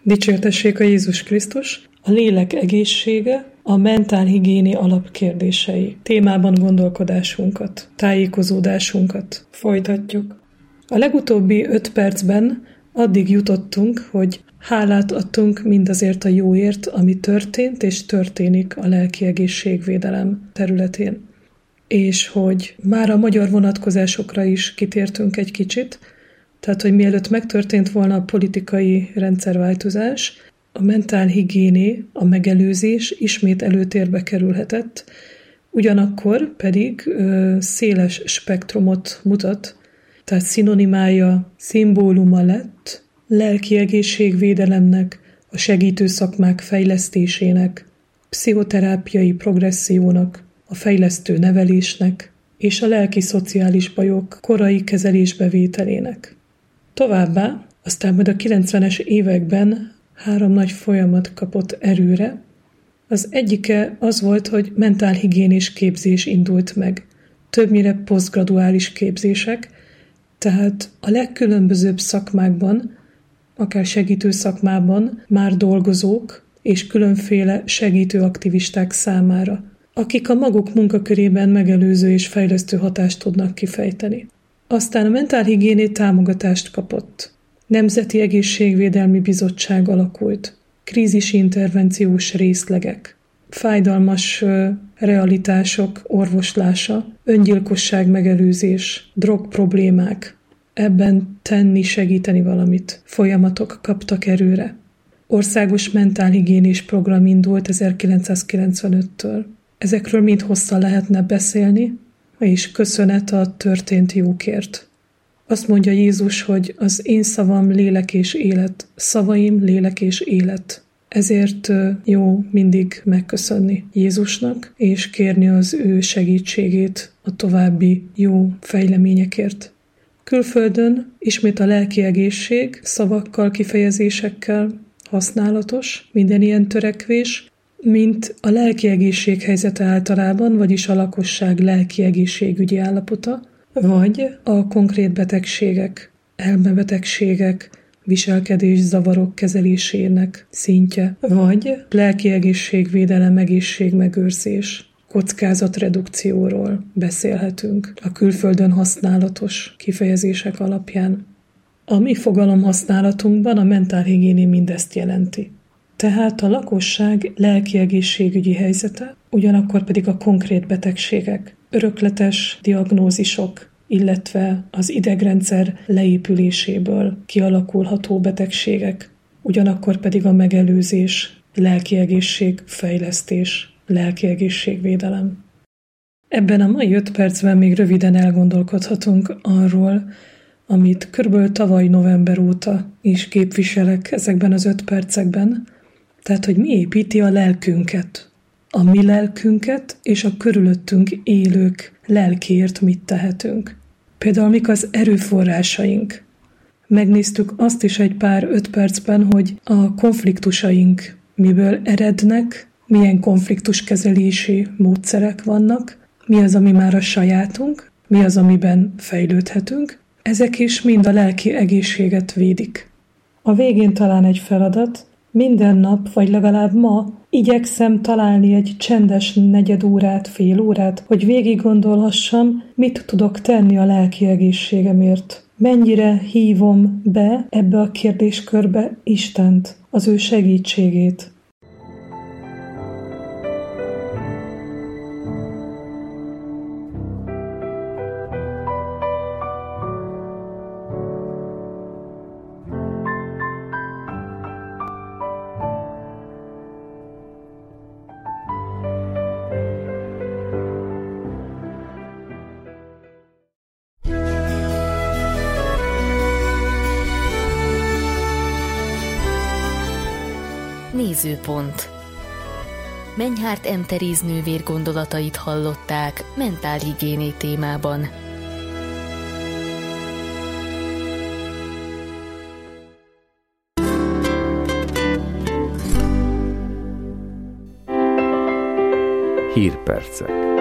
Dicsértessék a Jézus Krisztus, a lélek egészsége, a mentálhigiéni alapkérdései. Témában gondolkodásunkat, tájékozódásunkat folytatjuk. A legutóbbi 5 percben addig jutottunk, hogy hálát adtunk mindazért a jóért, ami történt és történik a lelki egészségvédelem területén. És hogy már a magyar vonatkozásokra is kitértünk egy kicsit, tehát, hogy mielőtt megtörtént volna a politikai rendszerváltozás, a mentálhigiéné, a megelőzés ismét előtérbe kerülhetett, ugyanakkor pedig széles spektrumot mutat, tehát szinonimája, szimbóluma lett lelki egészségvédelemnek, a segítő szakmák fejlesztésének, pszichoterápiai progressziónak, a fejlesztő nevelésnek és a lelki-szociális bajok korai kezelésbevételének. Továbbá, aztán majd a 90-es években 3 nagy folyamat kapott erőre. Az egyike az volt, hogy mentálhigiénés képzés indult meg. Többnyire posztgraduális képzések, tehát a legkülönbözőbb szakmákban, akár segítő szakmában már dolgozók és különféle segítő aktivisták számára, akik a maguk munkakörében megelőző és fejlesztő hatást tudnak kifejteni. Aztán a mentálhigiéné támogatást kapott. Nemzeti Egészségvédelmi Bizottság alakult, krízisintervenciós részlegek, fájdalmas realitások orvoslása, öngyilkosság megelőzés, drogproblémák, ebben tenni, segíteni valamit, folyamatok kaptak erőre. Országos mentálhigiénés program indult 1995-től. Ezekről mind hosszan lehetne beszélni, és köszönet a történt jókért. Azt mondja Jézus, hogy az én szavam lélek és élet, szavaim lélek és élet. Ezért jó mindig megköszönni Jézusnak, és kérni az ő segítségét a további jó fejleményekért. Külföldön ismét a lelki egészség szavakkal, kifejezésekkel használatos, minden ilyen törekvés, mint a lelki egészség helyzete általában, vagyis a lakosság lelki egészségügyi állapota, vagy a konkrét betegségek, elmebetegségek, viselkedészavarok kezelésének szintje, vagy lelki egészségvédelem, egészségmegőrzés, kockázatredukcióról beszélhetünk a külföldön használatos kifejezések alapján. A mi fogalomhasználatunkban a mentálhigiéné mindezt jelenti. Tehát a lakosság lelki egészségügyi helyzete, ugyanakkor pedig a konkrét betegségek, örökletes diagnózisok, illetve az idegrendszer leépüléséből kialakulható betegségek, ugyanakkor pedig a megelőzés, lelki egészség, fejlesztés, lelki egészségvédelem. Ebben a mai 5 percben még röviden elgondolkodhatunk arról, amit körülbelül tavaly november óta is képviselek ezekben az 5 percekben, tehát, hogy mi építi a lelkünket, a mi lelkünket és a körülöttünk élők lelkéért mit tehetünk. Például mik az erőforrásaink. Megnéztük azt is egy pár 5 percben, hogy a konfliktusaink miből erednek, milyen konfliktuskezelési módszerek vannak, mi az, ami már a sajátunk, mi az, amiben fejlődhetünk. Ezek is mind a lelki egészséget védik. A végén talán egy feladat, minden nap, vagy legalább ma igyekszem találni egy csendes negyedórát, fél órát, hogy végig gondolhassam, mit tudok tenni a lelki egészségemért. Mennyire hívom be ebbe a kérdéskörbe Istent, az ő segítségét. Nézőpont. Menyhárt M. Teréz nővér gondolatait hallották mentálhigiéné témában. Hírpercek.